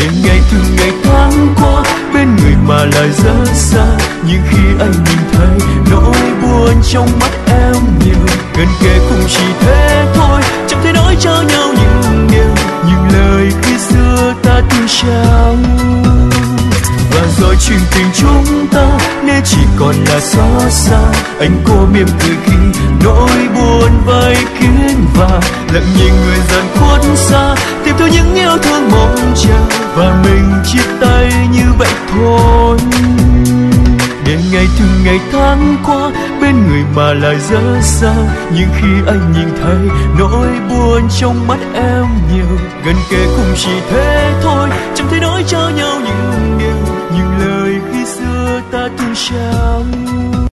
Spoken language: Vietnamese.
ngày từng ngày tháng qua bên người mà lại rất xa. Nhưng khi anh nhìn thấy nỗi buồn trong mắt em nhiều, gần kề cũng chỉ thế thôi, chẳng thể nói cho nhau những điều, những lời khi xưa ta từng trao. Và rồi chuyện tình chúng ta nên chỉ còn là xót xa. Anh cô mỉm cười khi nỗi buồn vây kín và lặng nhìn người dần khuất xa, tìm theo những yêu thương mong chờ và mình chia tay như vậy thôi. Để ngày từng ngày tháng qua bên người mà lại rất xa. Nhưng khi anh nhìn thấy nỗi buồn trong mắt em nhiều, gần kề cũng chỉ thế thôi, chẳng thể nói cho nhau những điều, những lời khi xưa ta từng trao.